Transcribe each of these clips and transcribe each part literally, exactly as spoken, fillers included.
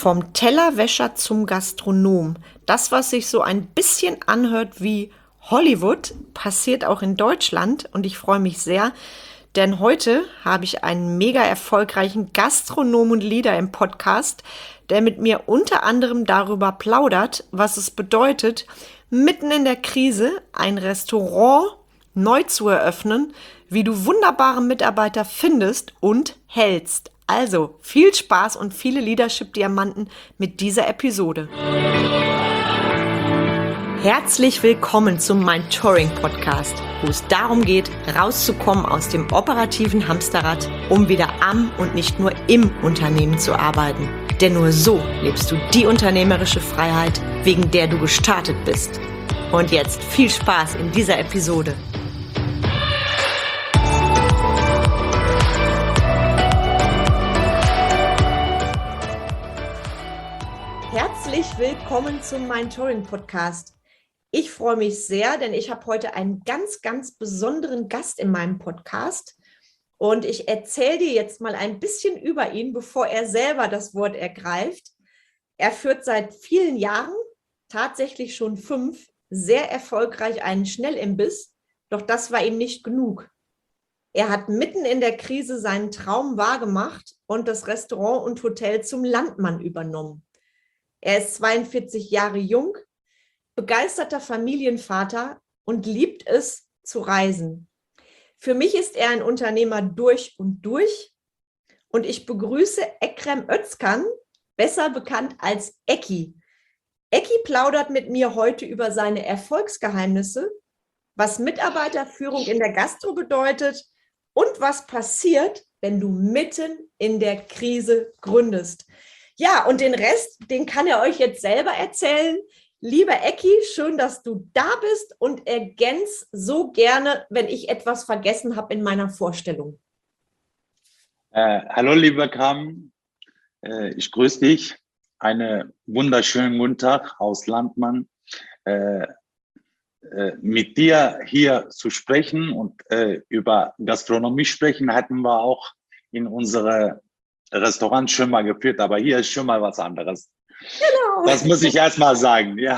Vom Tellerwäscher zum Gastronom. Das, was sich so ein bisschen anhört wie Hollywood, passiert auch in Deutschland und ich freue mich sehr, denn heute habe ich einen mega erfolgreichen Gastronom und Leader im Podcast, der mit mir unter anderem darüber plaudert, was es bedeutet, mitten in der Krise ein Restaurant neu zu eröffnen, wie du wunderbare Mitarbeiter findest und hältst. Also viel Spaß und viele Leadership-Diamanten mit dieser Episode. Herzlich willkommen zum Mentoring-Podcast, wo es darum geht, rauszukommen aus dem operativen Hamsterrad, um wieder am und nicht nur im Unternehmen zu arbeiten. Denn nur so lebst du die unternehmerische Freiheit, wegen der du gestartet bist. Und jetzt viel Spaß in dieser Episode. Herzlich willkommen zum Mentoring-Podcast. Ich freue mich sehr, denn ich habe heute einen ganz, ganz besonderen Gast in meinem Podcast. Und ich erzähle dir jetzt mal ein bisschen über ihn, bevor er selber das Wort ergreift. Er führt seit vielen Jahren, tatsächlich schon fünf, sehr erfolgreich einen Schnellimbiss. Doch das war ihm nicht genug. Er hat mitten in der Krise seinen Traum wahrgemacht und das Restaurant und Hotel zum Landmann übernommen. Er ist zweiundvierzig Jahre jung, begeisterter Familienvater und liebt es zu reisen. Für mich ist er ein Unternehmer durch und durch und ich begrüße Ekrem Özkan, besser bekannt als Ecki. Ecki plaudert mit mir heute über seine Erfolgsgeheimnisse, was Mitarbeiterführung in der Gastro bedeutet und was passiert, wenn du mitten in der Krise gründest. Ja, und den Rest, den kann er euch jetzt selber erzählen. Lieber Ecki, schön, dass du da bist und ergänz so gerne, wenn ich etwas vergessen habe in meiner Vorstellung. Äh, hallo, lieber Kram. Äh, ich grüße dich. Einen wunderschönen guten Tag aus Landmann. Äh, äh, mit dir hier zu sprechen und äh, über Gastronomie sprechen, hatten wir auch in unsere Restaurant schon mal geführt, aber hier ist schon mal was anderes. Genau. Das muss ich erst mal sagen, ja.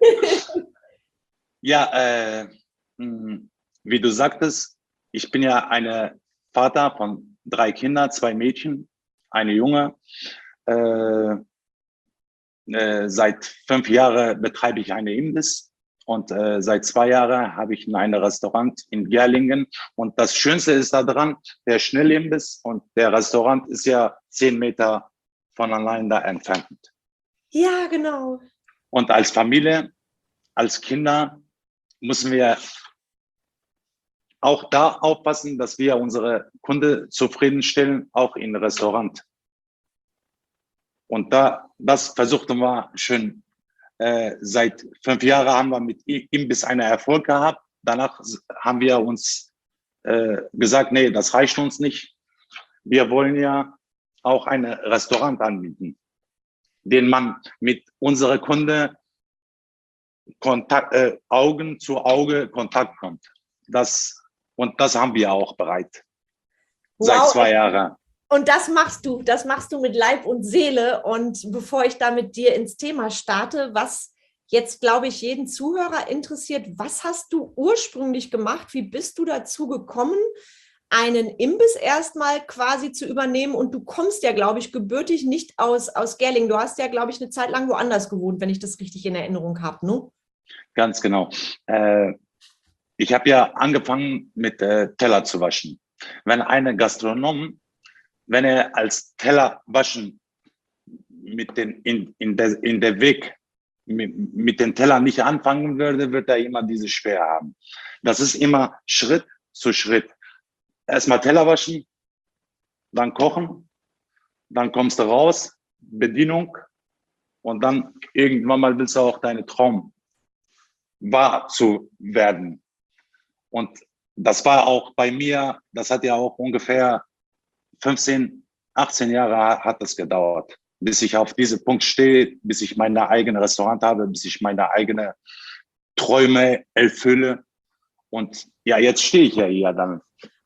Ja, äh, wie du sagtest, ich bin ja ein Vater von drei Kindern, zwei Mädchen, eine Junge. Äh, äh, seit fünf Jahren betreibe ich eine Imbiss und äh, seit zwei Jahren habe ich ein Restaurant in Gerlingen. Und das Schönste ist daran, der Schnellimbiss und der Restaurant ist ja zehn Meter voneinander entfernt. Ja, genau. Und als Familie, als Kinder müssen wir auch da aufpassen, dass wir unsere Kunden zufriedenstellen, auch im Restaurant. Und da, das versuchten wir schon. Äh, seit fünf Jahren haben wir mit Imbiss einen Erfolg gehabt. Danach haben wir uns äh, gesagt, nee, das reicht uns nicht. Wir wollen ja auch ein Restaurant anbieten, den man mit unseren Kunden Kontakt, äh, Augen zu Auge Kontakt kommt. Das, und das haben wir auch bereit. Wow. Seit zwei Jahren. Und das machst du, das machst du mit Leib und Seele. Und bevor ich da mit dir ins Thema starte, was jetzt, glaube ich, jeden Zuhörer interessiert, was hast du ursprünglich gemacht? Wie bist du dazu gekommen, einen Imbiss erstmal quasi zu übernehmen? Und du kommst ja, glaube ich, gebürtig nicht aus, aus Gerlingen. Du hast ja, glaube ich, eine Zeit lang woanders gewohnt, wenn ich das richtig in Erinnerung habe, ne? Ganz genau. Äh, ich habe ja angefangen mit äh, Teller zu waschen. Wenn eine Gastronom Wenn er als Teller waschen mit den, in, in, der, in der Weg mit, mit den Tellern nicht anfangen würde, wird er immer diese schwer haben. Das ist immer Schritt zu Schritt. Erstmal Teller waschen, dann kochen, dann kommst du raus, Bedienung und dann irgendwann mal willst du auch deine Traum wahr zu werden. Und das war auch bei mir, das hat ja auch ungefähr fünfzehn, achtzehn Jahre hat das gedauert, bis ich auf diesen Punkt stehe, bis ich mein eigenes Restaurant habe, bis ich meine eigenen Träume erfülle. Und ja, jetzt stehe ich ja hier dann.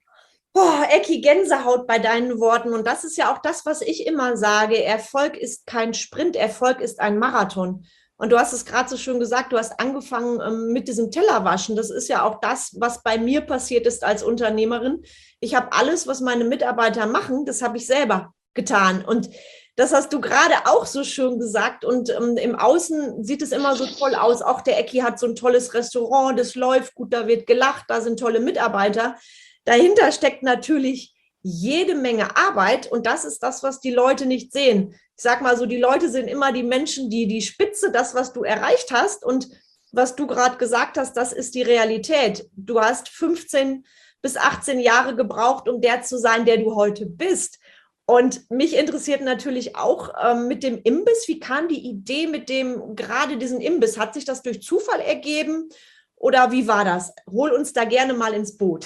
Boah, Ecki, Gänsehaut bei deinen Worten. Und das ist ja auch das, was ich immer sage. Erfolg ist kein Sprint, Erfolg ist ein Marathon. Und du hast es gerade so schön gesagt, du hast angefangen ähm, mit diesem Tellerwaschen. Das ist ja auch das, was bei mir passiert ist als Unternehmerin. Ich habe alles, was meine Mitarbeiter machen, das habe ich selber getan. Und das hast du gerade auch so schön gesagt. Und ähm, im Außen sieht es immer so toll aus. Auch der Ecki hat so ein tolles Restaurant, das läuft gut, da wird gelacht, da sind tolle Mitarbeiter. Dahinter steckt natürlich jede Menge Arbeit und das ist das, was die Leute nicht sehen. Ich sage mal so, die Leute sind immer die Menschen, die die Spitze, das, was du erreicht hast und was du gerade gesagt hast, das ist die Realität. Du hast fünfzehn bis achtzehn Jahre gebraucht, um der zu sein, der du heute bist. Und mich interessiert natürlich auch ähm, mit dem Imbiss, wie kam die Idee mit dem, gerade diesen Imbiss? Hat sich das durch Zufall ergeben oder wie war das? Hol uns da gerne mal ins Boot.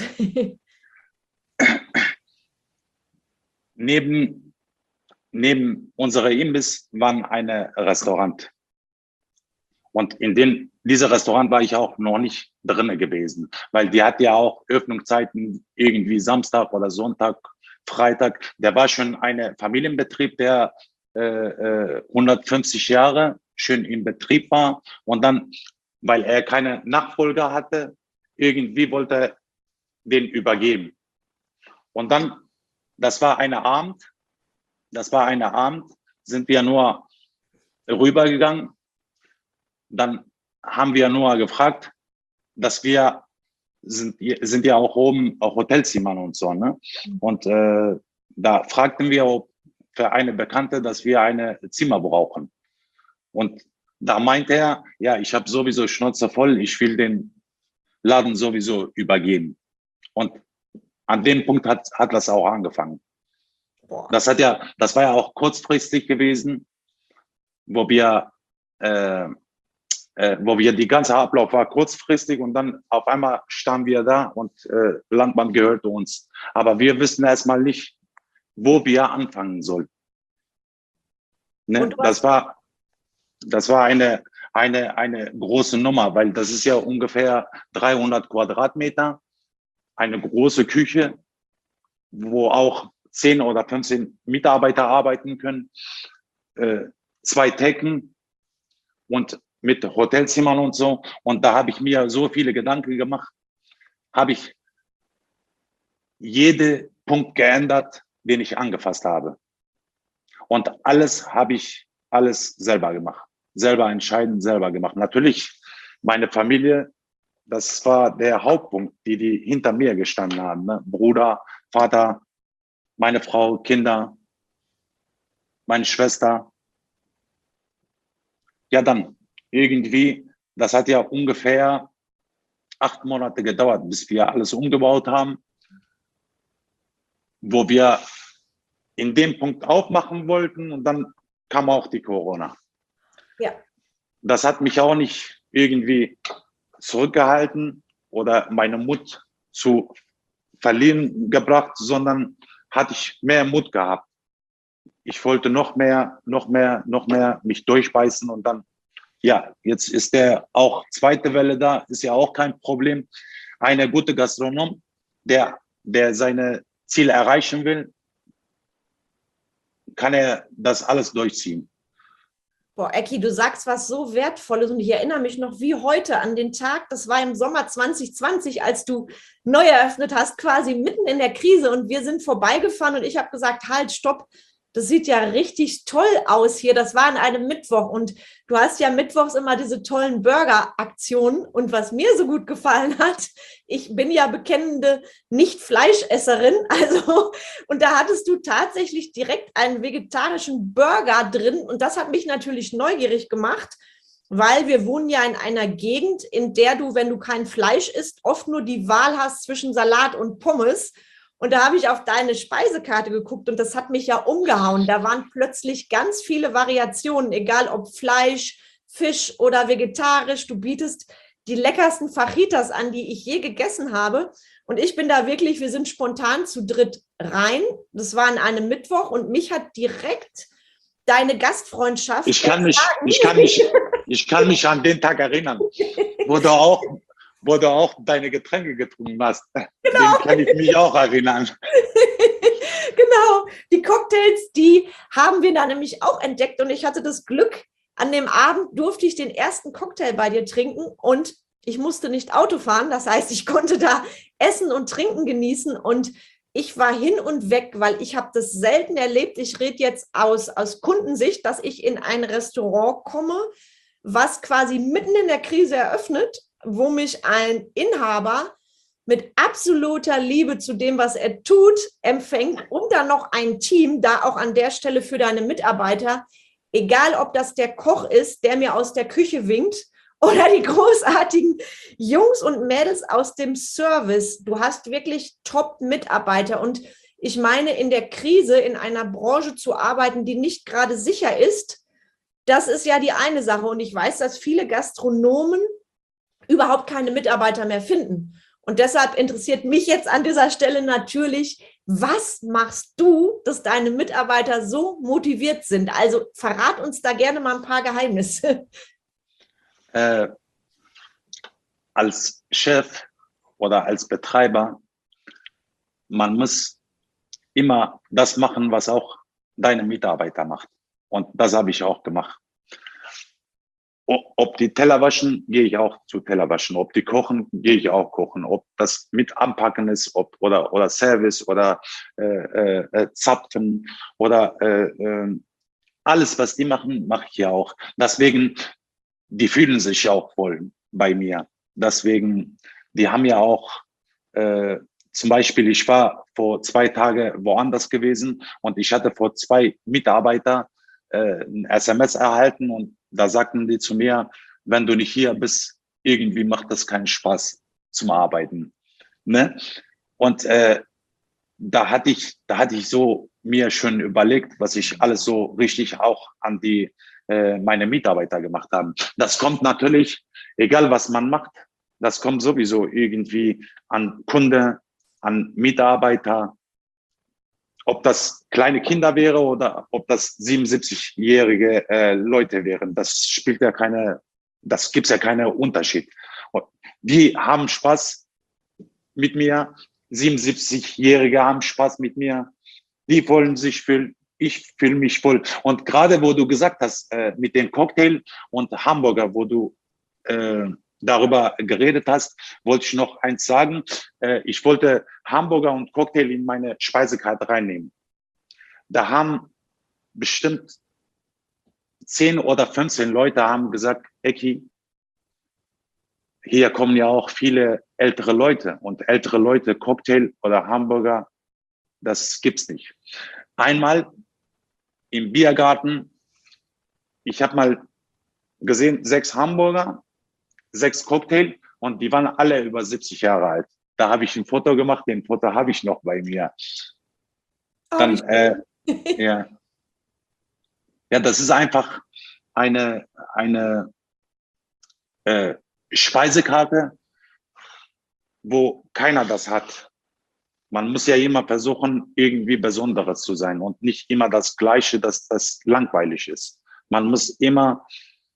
Neben, neben unserer Imbiss war ein Restaurant. Und in dem, dieser Restaurant war ich auch noch nicht drinne gewesen, weil die hat ja auch Öffnungszeiten irgendwie Samstag oder Sonntag, Freitag. Der war schon ein Familienbetrieb, der äh, hundertfünfzig Jahre schön im Betrieb war. Und dann, weil er keine Nachfolger hatte, irgendwie wollte er den übergeben. Und dann, das war eine Abend, das war eine Abend, sind wir nur rübergegangen. Dann haben wir nur gefragt, dass wir sind, sind ja auch oben auch Hotelzimmer und so, ne? Und äh, da fragten wir, ob für eine Bekannte, dass wir eine Zimmer brauchen. Und da meinte er, ja, ich habe sowieso Schnauze voll, ich will den Laden sowieso übergeben. Und an dem Punkt hat, hat das auch angefangen. Boah. Das hat ja, das war ja auch kurzfristig gewesen, wo wir, äh, äh, wo wir die ganze Ablauf war kurzfristig und dann auf einmal standen wir da und äh, Landmann gehörte uns. Aber wir wissen erstmal nicht, wo wir anfangen sollen. Ne? Das war, das war eine, eine, eine große Nummer, weil das ist ja ungefähr dreihundert Quadratmeter. Eine große Küche, wo auch zehn oder fünfzehn Mitarbeiter arbeiten können, äh, zwei Decken und mit Hotelzimmern und so. Und da habe ich mir so viele Gedanken gemacht, habe ich jeden Punkt geändert, den ich angefasst habe. Und alles habe ich alles selber gemacht, selber entscheiden, selber gemacht. Natürlich meine Familie. Das war der Hauptpunkt, die, die hinter mir gestanden haben. Ne? Bruder, Vater, meine Frau, Kinder, meine Schwester. Ja, dann irgendwie, das hat ja ungefähr acht Monate gedauert, bis wir alles umgebaut haben, wo wir in dem Punkt aufmachen wollten und dann kam auch die Corona. Ja. Das hat mich auch nicht irgendwie zurückgehalten oder meine Mut zu verlieren gebracht, sondern hatte ich mehr Mut gehabt. Ich wollte noch mehr, noch mehr, noch mehr mich durchbeißen und dann, ja, jetzt ist der auch zweite Welle da, ist ja auch kein Problem. Eine gute Gastronom, der, der seine Ziele erreichen will, kann er das alles durchziehen. Boah, Ecki, du sagst was so Wertvolles und ich erinnere mich noch wie heute an den Tag, das war im Sommer zwanzig zwanzig, als du neu eröffnet hast, quasi mitten in der Krise und wir sind vorbeigefahren und ich habe gesagt, halt, stopp, das sieht ja richtig toll aus hier, das war an einem Mittwoch und du hast ja mittwochs immer diese tollen Burger-Aktionen und was mir so gut gefallen hat, ich bin ja bekennende Nicht-Fleischesserin, also und da hattest du tatsächlich direkt einen vegetarischen Burger drin und das hat mich natürlich neugierig gemacht, weil wir wohnen ja in einer Gegend, in der du, wenn du kein Fleisch isst, oft nur die Wahl hast zwischen Salat und Pommes. Und da habe ich auf deine Speisekarte geguckt und das hat mich ja umgehauen. Da waren plötzlich ganz viele Variationen, egal ob Fleisch, Fisch oder vegetarisch. Du bietest die leckersten Fajitas an, die ich je gegessen habe. Und ich bin da wirklich, wir sind spontan zu dritt rein. Das war an einem Mittwoch und mich hat direkt deine Gastfreundschaft. Ich kann mich, ich kann mich, ich kann mich an den Tag erinnern, wo du auch, wo du auch deine Getränke getrunken hast. Genau. Den kann ich mich auch erinnern. Genau, die Cocktails, die haben wir da nämlich auch entdeckt und ich hatte das Glück, an dem Abend durfte ich den ersten Cocktail bei dir trinken und ich musste nicht Auto fahren, das heißt, ich konnte da essen und trinken genießen und ich war hin und weg, weil ich habe das selten erlebt. Ich rede jetzt aus, aus Kundensicht, dass ich in ein Restaurant komme, was quasi mitten in der Krise eröffnet, wo mich ein Inhaber mit absoluter Liebe zu dem, was er tut, empfängt und dann noch ein Team, da auch an der Stelle für deine Mitarbeiter, egal ob das der Koch ist, der mir aus der Küche winkt oder die großartigen Jungs und Mädels aus dem Service. Du hast wirklich Top-Mitarbeiter und ich meine, in der Krise in einer Branche zu arbeiten, die nicht gerade sicher ist, das ist ja die eine Sache und ich weiß, dass viele Gastronomen überhaupt keine Mitarbeiter mehr finden. Und deshalb interessiert mich jetzt an dieser Stelle natürlich, was machst du, dass deine Mitarbeiter so motiviert sind? Also verrat uns da gerne mal ein paar Geheimnisse. Äh, als Chef oder als Betreiber, man muss immer das machen, was auch deine Mitarbeiter macht. Und das habe ich auch gemacht. Ob die Teller waschen, gehe ich auch zu Teller waschen. Ob die kochen, gehe ich auch kochen. Ob das mit Anpacken ist, ob, oder, oder Service oder äh, äh, Zapfen oder äh, äh, alles, was die machen, mache ich ja auch. Deswegen, die fühlen sich auch wohl bei mir. Deswegen, die haben ja auch, äh, zum Beispiel, ich war vor zwei Tagen woanders gewesen und ich hatte vor zwei Mitarbeiter äh, ein S M S erhalten und da sagten die zu mir, wenn du nicht hier bist, irgendwie macht das keinen Spaß zum Arbeiten. Ne? Und äh, da hatte ich, da hatte ich so mir schon überlegt, was ich alles so richtig auch an die äh, meine Mitarbeiter gemacht haben. Das kommt natürlich, egal was man macht, das kommt sowieso irgendwie an Kunde, an Mitarbeiter, ob das kleine Kinder wäre oder ob das siebenundsiebzig-jährige äh, Leute wären. Das spielt ja keine, das gibt's ja keinen Unterschied. Die haben Spaß mit mir, siebenundsiebzig-Jährige haben Spaß mit mir, die wollen sich fühlen, ich fühle mich voll. Und gerade wo du gesagt hast, äh, mit dem Cocktail und Hamburger, wo du äh, darüber geredet hast, wollte ich noch eins sagen. Äh, ich wollte Hamburger und Cocktail in meine Speisekarte reinnehmen. Da haben bestimmt zehn oder fünfzehn Leute haben gesagt, Eki, hier kommen ja auch viele ältere Leute und ältere Leute Cocktail oder Hamburger, das gibt's nicht. Einmal im Biergarten, ich habe mal gesehen, sechs Hamburger, sechs Cocktail und die waren alle über siebzig Jahre alt. Da habe ich ein Foto gemacht, den Foto habe ich noch bei mir. Dann, äh, ja. Ja, das ist einfach eine, eine äh, Speisekarte, wo keiner das hat. Man muss ja immer versuchen, irgendwie Besonderes zu sein und nicht immer das Gleiche, dass das langweilig ist. Man muss immer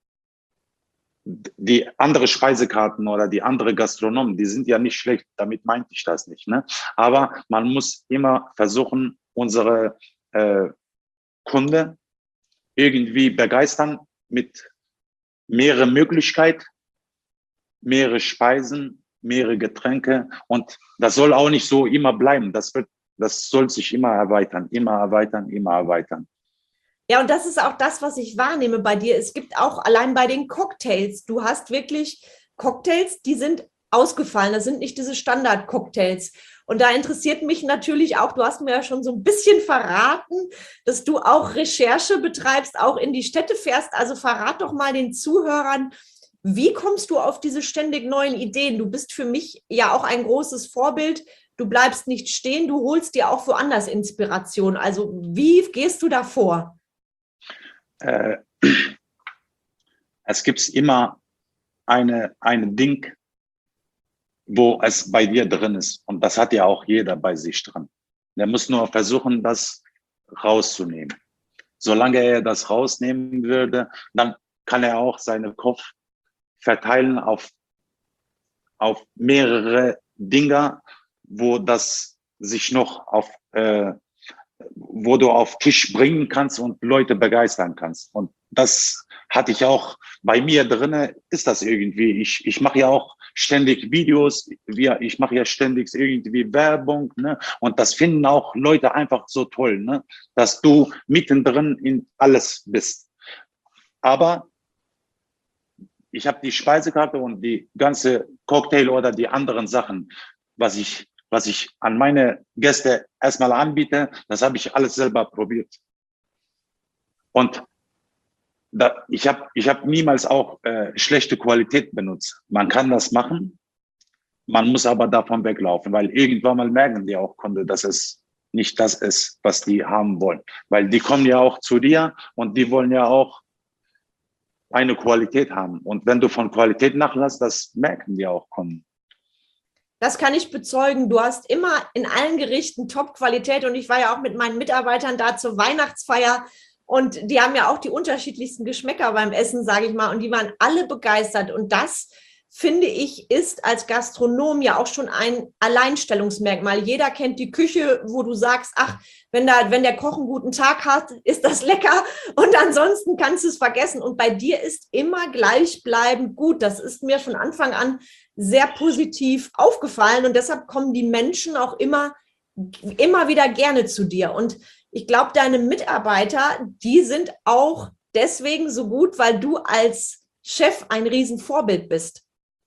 die andere Speisekarten oder die andere Gastronomen, die sind ja nicht schlecht, damit meinte ich das nicht. Ne? Aber man muss immer versuchen, unsere äh, Kunden irgendwie begeistern mit mehrere Möglichkeiten, mehrere Speisen, mehrere Getränke und das soll auch nicht so immer bleiben. Das wird, das soll sich immer erweitern, immer erweitern, immer erweitern. Ja, und das ist auch das, was ich wahrnehme bei dir. Es gibt auch allein bei den Cocktails, du hast wirklich Cocktails, die sind ausgefallen. Das sind nicht diese Standard-Cocktails. Und da interessiert mich natürlich auch, du hast mir ja schon so ein bisschen verraten, dass du auch Recherche betreibst, auch in die Städte fährst. Also verrat doch mal den Zuhörern, wie kommst du auf diese ständig neuen Ideen? Du bist für mich ja auch ein großes Vorbild. Du bleibst nicht stehen, du holst dir auch woanders Inspiration. Also wie gehst du da vor? Äh, es gibt immer eine, eine Ding, wo es bei dir drin ist. Und das hat ja auch jeder bei sich dran. Der muss nur versuchen, das rauszunehmen. Solange er das rausnehmen würde, dann kann er auch seinen Kopf verteilen auf auf mehrere Dinge, wo das sich noch auf, äh, wo du auf Tisch bringen kannst und Leute begeistern kannst. Und das hatte ich auch bei mir drinne, ist das irgendwie. Ich, ich mache ja auch ständig Videos, wir, ich mache ja ständig irgendwie Werbung, ne? Und das finden auch Leute einfach so toll, ne? Dass du mittendrin in alles bist. Aber ich habe die Speisekarte und die ganze Cocktail oder die anderen Sachen, was ich, was ich an meine Gäste erstmal anbiete, das habe ich alles selber probiert. Und da, ich habe ich hab niemals auch äh, schlechte Qualität benutzt. Man kann das machen, man muss aber davon weglaufen, weil irgendwann mal merken die auch Kunde, dass es nicht das ist, was die haben wollen. Weil die kommen ja auch zu dir und die wollen ja auch eine Qualität haben. Und wenn du von Qualität nachlässt, das merken die auch Kunden. Das kann ich bezeugen. Du hast immer in allen Gerichten Top-Qualität und ich war ja auch mit meinen Mitarbeitern da zur Weihnachtsfeier und die haben ja auch die unterschiedlichsten Geschmäcker beim Essen, sage ich mal, und die waren alle begeistert. Und das, finde ich, ist als Gastronom ja auch schon ein Alleinstellungsmerkmal. Jeder kennt die Küche, wo du sagst, ach, wenn, da, wenn der Koch einen guten Tag hat, ist das lecker und ansonsten kannst du es vergessen. Und bei dir ist immer gleichbleibend gut. Das ist mir von Anfang an sehr positiv aufgefallen und deshalb kommen die Menschen auch immer, immer wieder gerne zu dir. Und ich glaube, deine Mitarbeiter, die sind auch deswegen so gut, weil du als Chef ein Riesenvorbild bist.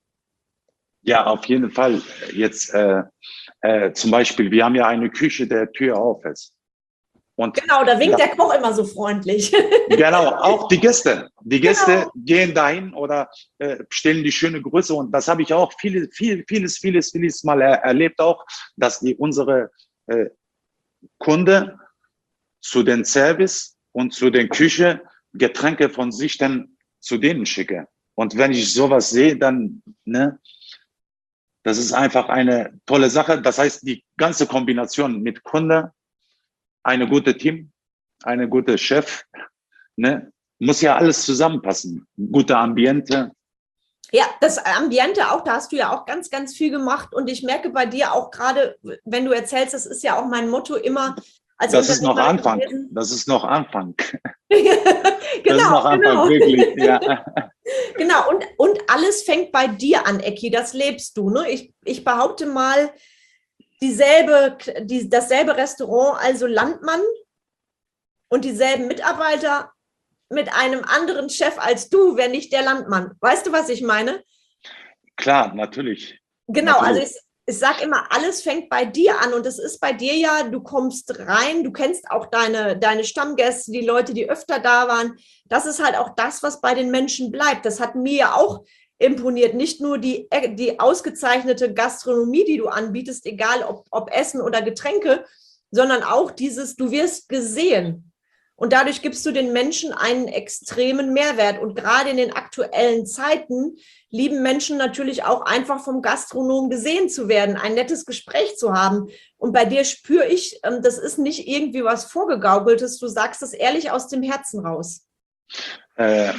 Ja, auf jeden Fall. Jetzt äh, äh, zum Beispiel, wir haben ja eine Küche, der Tür auf ist. Und genau, da winkt da, der Koch immer so freundlich. Genau, auch die Gäste. Die Gäste Genau. gehen dahin oder äh, stellen die schöne Grüße. Und das habe ich auch viele, viel, vieles, vieles, vieles Mal er, erlebt auch, dass die unsere äh, Kunde zu den Service und zu den Küche Getränke von sich dann zu denen schicke. Und wenn ich sowas sehe, dann, ne, das ist einfach eine tolle Sache. Das heißt, die ganze Kombination mit Kunde, eine gute Team, eine gute Chef, ne, muss ja alles zusammenpassen. Gute Ambiente. Ja, das Ambiente auch, da hast du ja auch ganz, ganz viel gemacht. Und ich merke bei dir auch gerade, wenn du erzählst, das ist ja auch mein Motto immer als Das ist noch Anfang. gewesen. Das ist noch Anfang. genau, das ist noch Anfang, genau. wirklich. Ja. Genau, und, und alles fängt bei dir an, Ecki, das lebst du. Ne? Ich, ich behaupte mal, dieselbe, die, dasselbe Restaurant, also Landmann und dieselben Mitarbeiter mit einem anderen Chef als du, wäre nicht der Landmann. Weißt du, was ich meine? Klar, natürlich. Genau, natürlich. also ich, ich sage immer, alles fängt bei dir an und es ist bei dir ja, du kommst rein, du kennst auch deine, deine Stammgäste, die Leute, die öfter da waren. Das ist halt auch das, was bei den Menschen bleibt. Das hat mir ja auch imponiert. Nicht nur die, die ausgezeichnete Gastronomie, die du anbietest, egal ob, ob Essen oder Getränke, sondern auch dieses, du wirst gesehen. Und dadurch gibst du den Menschen einen extremen Mehrwert. Und gerade in den aktuellen Zeiten lieben Menschen natürlich auch einfach vom Gastronom gesehen zu werden, ein nettes Gespräch zu haben. Und bei dir spüre ich, das ist nicht irgendwie was Vorgegaukeltes. Du sagst das ehrlich aus dem Herzen raus. Äh,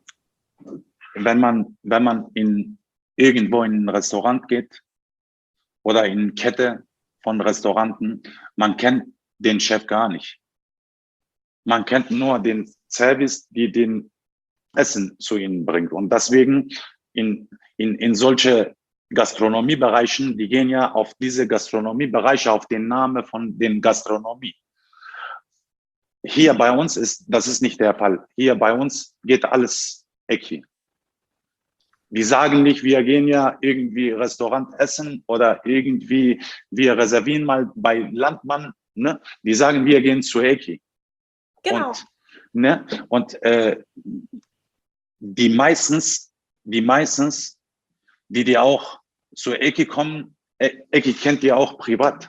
wenn man, wenn man in, irgendwo in ein Restaurant geht oder in eine Kette von Restauranten, man kennt den Chef gar nicht. Man kennt nur den Service, die den Essen zu ihnen bringt. Und deswegen in, in, in solche Gastronomiebereichen, die gehen ja auf diese Gastronomiebereiche, auf den Namen von den Gastronomie. Hier bei uns ist, das ist nicht der Fall. Hier bei uns geht alles Ecki. Wir sagen nicht, wir gehen ja irgendwie Restaurant essen oder irgendwie, wir reservieren mal bei Landmann, ne? Die sagen, wir gehen zu Ecki. Genau. Und, ne? Und äh, die meistens, die meistens, die die auch zur Ecki kommen, äh, Ecki kennt ihr auch privat.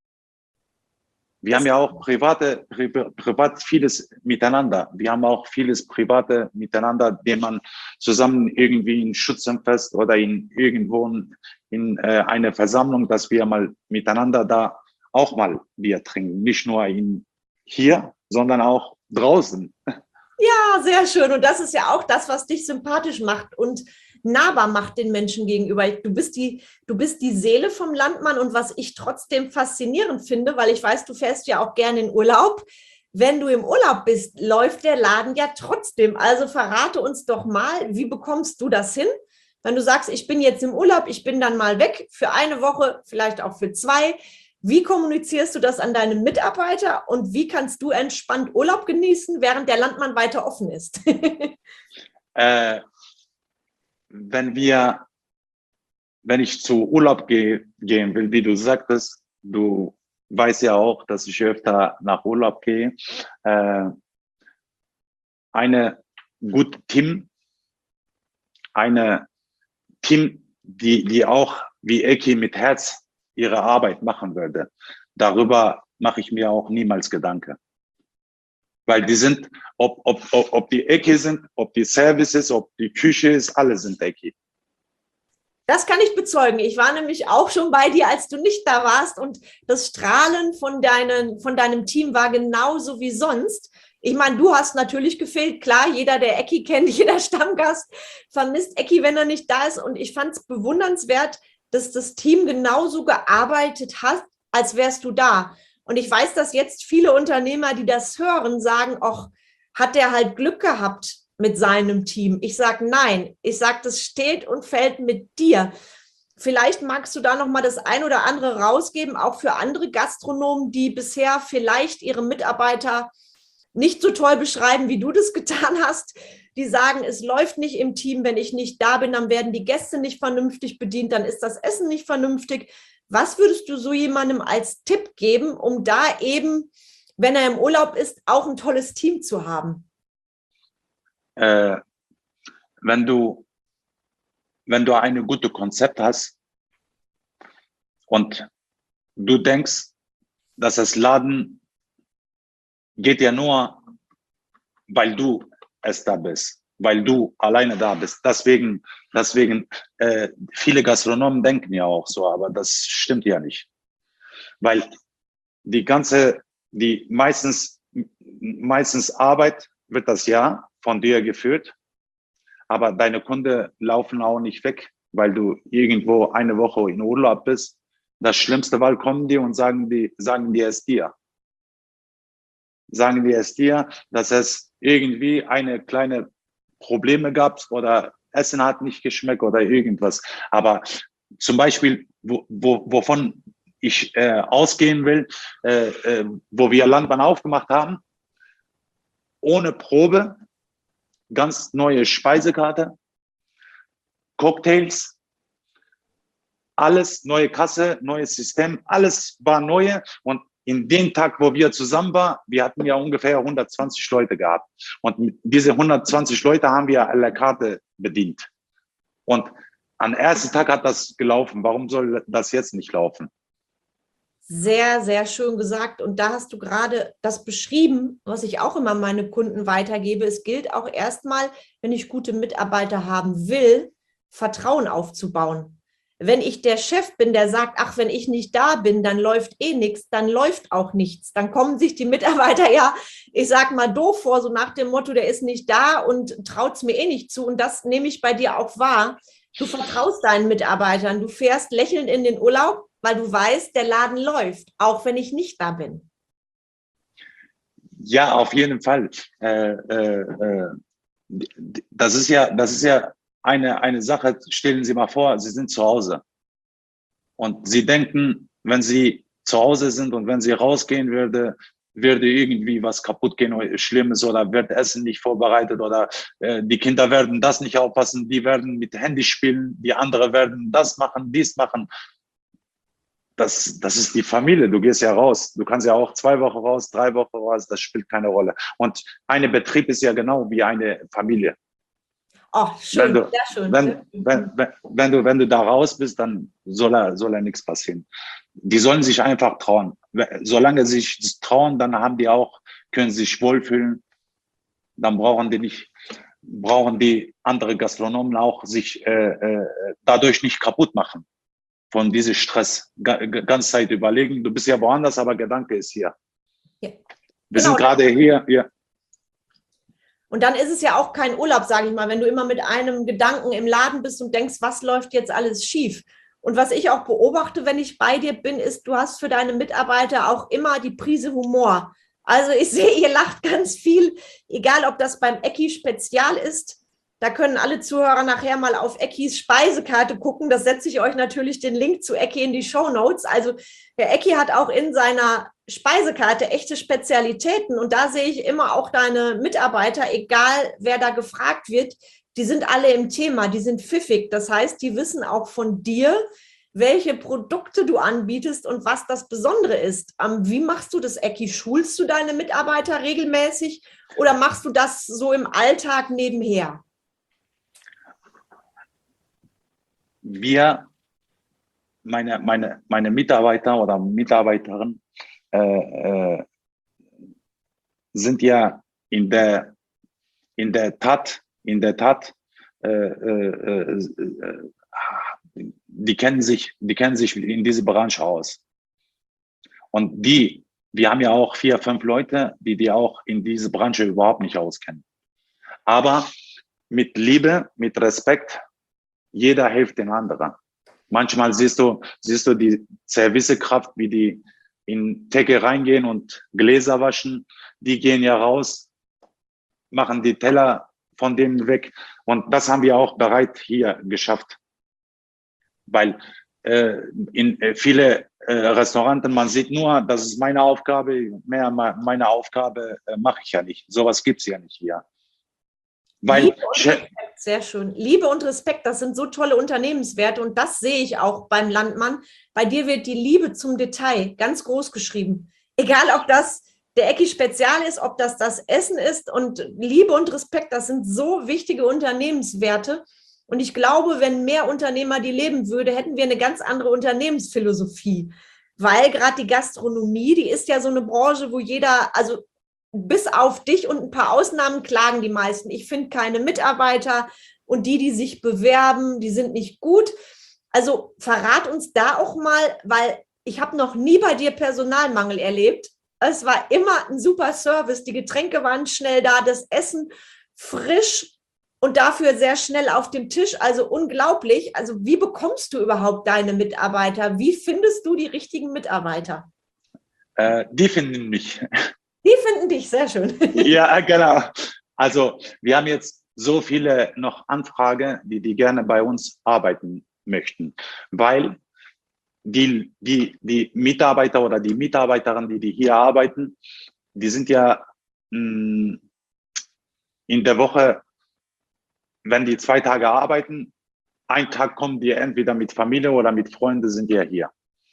Wir das haben ja auch private, pri privat vieles miteinander. Wir haben auch vieles private miteinander, dem man zusammen irgendwie in Schützenfest oder in irgendwo in äh, eine Versammlung, dass wir mal miteinander da auch mal Bier trinken. Nicht nur in hier, sondern auch draußen. Ja, sehr schön. Und das ist ja auch das, was dich sympathisch macht. Und nahbar macht den Menschen gegenüber. Du bist die, du bist die Seele vom Landmann und was ich trotzdem faszinierend finde, weil ich weiß, du fährst ja auch gerne in Urlaub. Wenn du im Urlaub bist, läuft der Laden ja trotzdem. Also verrate uns doch mal, wie bekommst du das hin? Wenn du sagst, ich bin jetzt im Urlaub, ich bin dann mal weg für eine Woche, vielleicht auch für zwei. Wie kommunizierst du das an deine Mitarbeiter und wie kannst du entspannt Urlaub genießen, während der Landmann weiter offen ist? äh, wenn wir, wenn ich zu Urlaub gehe, gehen will, wie du sagtest, du weißt ja auch, dass ich öfter nach Urlaub gehe. Äh, eine gute Team, eine Team, die, die auch wie Eki mit Herz ihre Arbeit machen würde. Darüber mache ich mir auch niemals Gedanken. Weil die sind, ob, ob, ob, ob die Eki sind, ob die Service ist, ob die Küche ist, alle sind Eki. Das kann ich bezeugen. Ich war nämlich auch schon bei dir, als du nicht da warst und das Strahlen von, deinen, von deinem Team war genauso wie sonst. Ich meine, du hast natürlich gefehlt. Klar, jeder, der Eki kennt, jeder Stammgast vermisst Eki, wenn er nicht da ist. Und ich fand es bewundernswert, dass das Team genauso gearbeitet hat, als wärst du da. Und ich weiß, dass jetzt viele Unternehmer, die das hören, sagen, ach, hat der halt Glück gehabt mit seinem Team. Ich sage nein. Ich sage, das steht und fällt mit dir. Vielleicht magst du da noch mal das ein oder andere rausgeben, auch für andere Gastronomen, die bisher vielleicht ihre Mitarbeiter nicht so toll beschreiben, wie du das getan hast. Die sagen, es läuft nicht im Team, wenn ich nicht da bin, dann werden die Gäste nicht vernünftig bedient, dann ist das Essen nicht vernünftig. Was würdest du so jemandem als Tipp geben, um da eben, wenn er im Urlaub ist, auch ein tolles Team zu haben? Äh, wenn du, wenn du eine gute Konzept hast und du denkst, dass das Laden geht ja nur, weil du es da bist, weil du alleine da bist. Deswegen, deswegen äh, viele Gastronomen denken ja auch so, aber das stimmt ja nicht. Weil die ganze, die meistens, meistens Arbeit wird das Jahr von dir geführt, aber deine Kunden laufen auch nicht weg, weil du irgendwo eine Woche in Urlaub bist. Das Schlimmste Mal kommen die und sagen die, sagen die es dir. Sagen wir es dir, dass es irgendwie eine kleine Probleme gab oder Essen hat nicht geschmeckt oder irgendwas. Aber zum Beispiel, wo, wo, wovon ich äh, ausgehen will, äh, äh, wo wir Landmann aufgemacht haben, ohne Probe, ganz neue Speisekarte, Cocktails, alles, neue Kasse, neues System, alles war neu. Und in dem Tag, wo wir zusammen waren, wir hatten ja ungefähr hundertzwanzig Leute gehabt. Und mit diese hundertzwanzig Leute haben wir à la carte bedient. Und am ersten Tag hat das gelaufen. Warum soll das jetzt nicht laufen? Sehr, sehr schön gesagt. Und da hast du gerade das beschrieben, was ich auch immer meine Kunden weitergebe. Es gilt auch erstmal, wenn ich gute Mitarbeiter haben will, Vertrauen aufzubauen. Wenn ich der Chef bin, der sagt, ach, wenn ich nicht da bin, dann läuft eh nichts, dann läuft auch nichts. Dann kommen sich die Mitarbeiter ja, ich sag mal, doof vor, so nach dem Motto, der ist nicht da und traut es mir eh nicht zu. Und das nehme ich bei dir auch wahr. Du vertraust deinen Mitarbeitern, du fährst lächelnd in den Urlaub, weil du weißt, der Laden läuft, auch wenn ich nicht da bin. Ja, auf jeden Fall. Äh, äh, äh, das ist ja, das ist ja eine, eine Sache. Stellen Sie mal vor, Sie sind zu Hause und Sie denken, wenn Sie zu Hause sind und wenn Sie rausgehen würde, würde irgendwie was kaputt gehen oder Schlimmes oder wird Essen nicht vorbereitet oder äh, die Kinder werden das nicht aufpassen, die werden mit Handy spielen, die anderen werden das machen, dies machen. Das, das ist die Familie. Du gehst ja raus. Du kannst ja auch zwei Wochen raus, drei Wochen raus. Das spielt keine Rolle. Und ein Betrieb ist ja genau wie eine Familie. Oh, schön, wenn du, sehr schön. Wenn, wenn, wenn, wenn, du, wenn du da raus bist, dann soll er, soll er nichts passieren. Die sollen sich einfach trauen. Solange sie sich trauen, dann haben die auch, können sie sich wohlfühlen. Dann brauchen die nicht, brauchen die andere Gastronomen auch sich äh, äh, dadurch nicht kaputt machen. Von diesem Stress, ganze Zeit überlegen. Du bist ja woanders, aber Gedanke ist hier. Ja. Wir genau. sind gerade hier. Ja. Und dann ist es ja auch kein Urlaub, sage ich mal, wenn du immer mit einem Gedanken im Laden bist und denkst, was läuft jetzt alles schief? Und was ich auch beobachte, wenn ich bei dir bin, ist, du hast für deine Mitarbeiter auch immer die Prise Humor. Also ich sehe, ihr lacht ganz viel, egal ob das beim Ecki Spezial ist. Da können alle Zuhörer nachher mal auf Eckis Speisekarte gucken. Das setze ich euch natürlich den Link zu Ecki in die Shownotes. Also der Ecki hat auch in seiner Speisekarte echte Spezialitäten. Und da sehe ich immer auch deine Mitarbeiter, egal wer da gefragt wird, die sind alle im Thema, die sind pfiffig. Das heißt, die wissen auch von dir, welche Produkte du anbietest und was das Besondere ist. Wie machst du das, Ecki? Schulst du deine Mitarbeiter regelmäßig oder machst du das so im Alltag nebenher? Wir, meine, meine, meine Mitarbeiter oder Mitarbeiterinnen äh, äh, sind ja in der, in der Tat, in der Tat, äh, äh, äh, die kennen sich, die kennen sich in diese Branche aus. Und die, wir haben ja auch vier, fünf Leute, die die auch in diese Branche überhaupt nicht auskennen. Aber mit Liebe, mit Respekt, jeder hilft den anderen. Manchmal siehst du, siehst du die Servicekraft, wie die in Theke reingehen und Gläser waschen. Die gehen ja raus, machen die Teller von denen weg. Und das haben wir auch bereit hier geschafft. Weil äh, in äh, viele äh, Restauranten, man sieht nur, das ist meine Aufgabe, mehr meine Aufgabe äh, mache ich ja nicht. Sowas gibt's ja nicht hier. Weil Liebe und Respekt, sehr schön. Liebe und Respekt, das sind so tolle Unternehmenswerte und das sehe ich auch beim Landmann. Bei dir wird die Liebe zum Detail ganz groß geschrieben. Egal, ob das der Ecki Spezial ist, ob das das Essen ist, und Liebe und Respekt, das sind so wichtige Unternehmenswerte. Und ich glaube, wenn mehr Unternehmer die leben würde, hätten wir eine ganz andere Unternehmensphilosophie. Weil gerade die Gastronomie, die ist ja so eine Branche, wo jeder, also bis auf dich und ein paar Ausnahmen klagen die meisten. Ich finde keine Mitarbeiter und die, die sich bewerben, die sind nicht gut. Also verrat uns da auch mal, weil ich habe noch nie bei dir Personalmangel erlebt. Es war immer ein super Service. Die Getränke waren schnell da, das Essen frisch und dafür sehr schnell auf dem Tisch. Also unglaublich. Also wie bekommst du überhaupt deine Mitarbeiter? Wie findest du die richtigen Mitarbeiter? Äh, die finden mich. Die finden dich, sehr schön. Ja, genau. Also wir haben jetzt so viele noch Anfragen, die die gerne bei uns arbeiten möchten, weil die, die, die Mitarbeiter oder die Mitarbeiterinnen, die, die hier arbeiten, die sind ja mh, in der Woche, wenn die zwei Tage arbeiten, ein Tag kommen die entweder mit Familie oder mit Freunden, sind ja hier.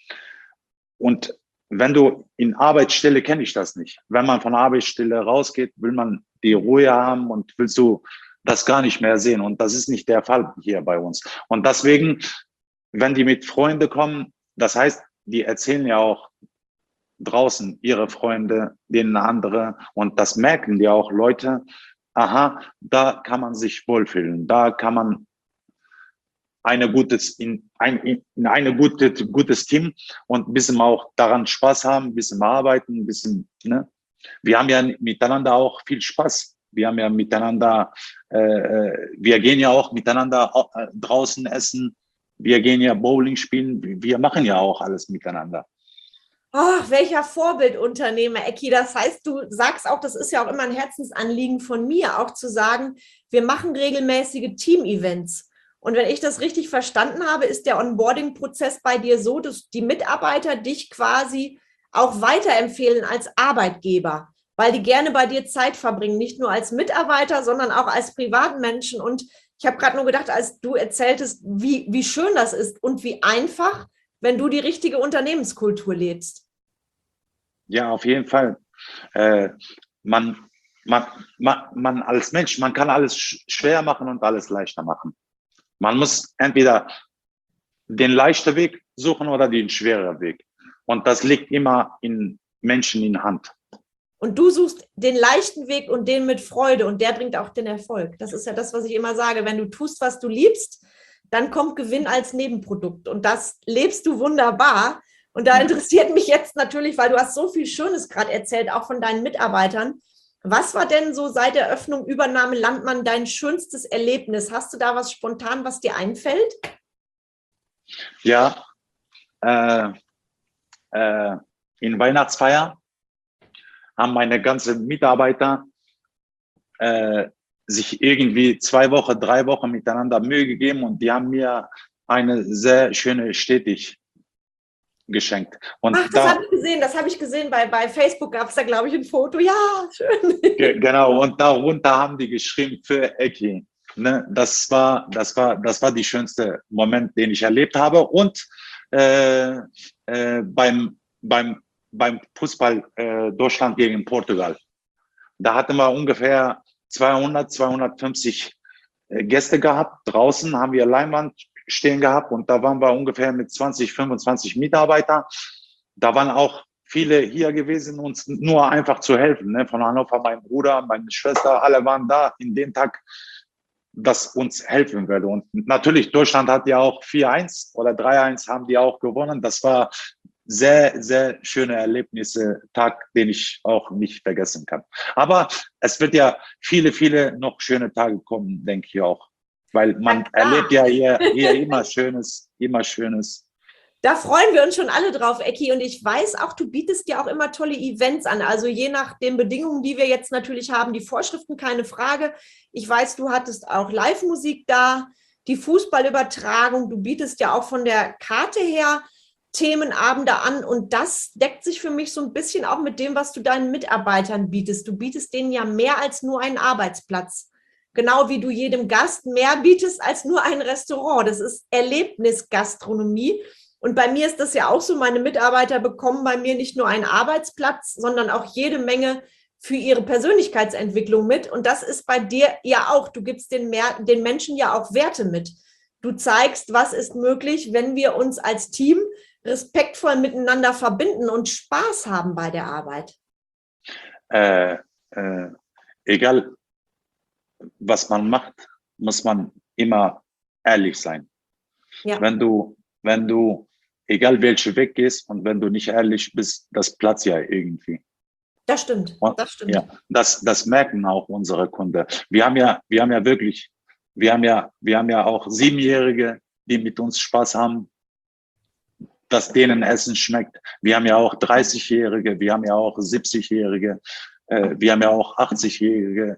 Und wenn du in Arbeitsstelle, kenne ich das nicht. Wenn man von Arbeitsstelle rausgeht, will man die Ruhe haben und willst du das gar nicht mehr sehen. Und das ist nicht der Fall hier bei uns. Und deswegen, wenn die mit Freunden kommen, das heißt, die erzählen ja auch draußen ihre Freunde, denen andere. Und das merken die auch Leute. Aha, da kann man sich wohlfühlen. Da kann man eine gutes, in ein, in eine gute, gutes Team und ein bisschen auch daran Spaß haben, ein bisschen arbeiten, ein bisschen, ne? Wir haben ja miteinander auch viel Spaß. Wir haben ja miteinander, äh, wir gehen ja auch miteinander äh, draußen essen. Wir gehen ja Bowling spielen. Wir machen ja auch alles miteinander. Oh, welcher Vorbildunternehmer, Ecki. Das heißt, du sagst auch, das ist ja auch immer ein Herzensanliegen von mir, auch zu sagen, wir machen regelmäßige Team-Events. Und wenn ich das richtig verstanden habe, ist der Onboarding-Prozess bei dir so, dass die Mitarbeiter dich quasi auch weiterempfehlen als Arbeitgeber, weil die gerne bei dir Zeit verbringen, nicht nur als Mitarbeiter, sondern auch als Privatmenschen. Und ich habe gerade nur gedacht, als du erzähltest, wie, wie schön das ist und wie einfach, wenn du die richtige Unternehmenskultur lebst. Ja, auf jeden Fall. Äh, man, man, man, man als Mensch, man kann alles schwer machen und alles leichter machen. Man muss entweder den leichten Weg suchen oder den schweren Weg. Und das liegt immer in Menschen in Hand. Und du suchst den leichten Weg und den mit Freude und der bringt auch den Erfolg. Das ist ja das, was ich immer sage. Wenn du tust, was du liebst, dann kommt Gewinn als Nebenprodukt. Und das lebst du wunderbar. Und da interessiert mich jetzt natürlich, weil du hast so viel Schönes gerade erzählt, auch von deinen Mitarbeitern. Was war denn so seit der Öffnung Übernahme Landmann dein schönstes Erlebnis? Hast du da was spontan, was dir einfällt? Ja, äh, äh, in Weihnachtsfeier haben meine ganzen Mitarbeiter äh, sich irgendwie zwei Wochen, drei Wochen miteinander Mühe gegeben und die haben mir eine sehr schöne Stetig geschenkt. Und Ach, das da, habe ich gesehen, das habe ich gesehen. Bei, bei Facebook gab es da, glaube ich, ein Foto. Ja, schön. ge- genau, und darunter haben die geschrieben für Eki. Ne, das war, das war, das war die schönste Moment, den ich erlebt habe. Und äh, äh, beim, beim, beim Fußball äh, Deutschland gegen Portugal. Da hatten wir ungefähr zweihundert, zweihundertfünfzig äh, Gäste gehabt. Draußen haben wir Leinwand stehen gehabt und da waren wir ungefähr mit zwanzig, fünfundzwanzig Mitarbeiter. Da waren auch viele hier gewesen, uns nur einfach zu helfen. Ne? Von Hannover, mein Bruder, meine Schwester, alle waren da in dem Tag, das uns helfen würde. Und natürlich, Deutschland hat ja auch vier eins oder drei eins haben die auch gewonnen. Das war sehr, sehr schöne Erlebnisse, Tag, den ich auch nicht vergessen kann. Aber es wird ja viele, viele noch schöne Tage kommen, denke ich auch. Weil man erlebt ja hier, hier immer Schönes, immer Schönes. Da freuen wir uns schon alle drauf, Eki. Und ich weiß auch, du bietest ja auch immer tolle Events an. Also je nach den Bedingungen, die wir jetzt natürlich haben, die Vorschriften, keine Frage. Ich weiß, du hattest auch Live-Musik da, die Fußballübertragung. Du bietest ja auch von der Karte her Themenabende an. Und das deckt sich für mich so ein bisschen auch mit dem, was du deinen Mitarbeitern bietest. Du bietest denen ja mehr als nur einen Arbeitsplatz. Genau wie du jedem Gast mehr bietest als nur ein Restaurant. Das ist Erlebnisgastronomie. Und bei mir ist das ja auch so, meine Mitarbeiter bekommen bei mir nicht nur einen Arbeitsplatz, sondern auch jede Menge für ihre Persönlichkeitsentwicklung mit. Und das ist bei dir ja auch. Du gibst den, mehr, den Menschen ja auch Werte mit. Du zeigst, was ist möglich, wenn wir uns als Team respektvoll miteinander verbinden und Spaß haben bei der Arbeit. Äh, äh, egal, was man macht, muss man immer ehrlich sein. Ja. Wenn du, wenn du, egal welche Weg gehst und wenn du nicht ehrlich bist, das platzt ja irgendwie. Das stimmt, das stimmt. Ja, das, das merken auch unsere Kunden. Wir haben ja, wir haben ja wirklich, wir haben ja, wir haben ja auch Siebenjährige, die mit uns Spaß haben, dass denen Essen schmeckt. Wir haben ja auch dreißigjährige, wir haben ja auch siebzigjährige, äh, wir haben ja auch achtzigjährige.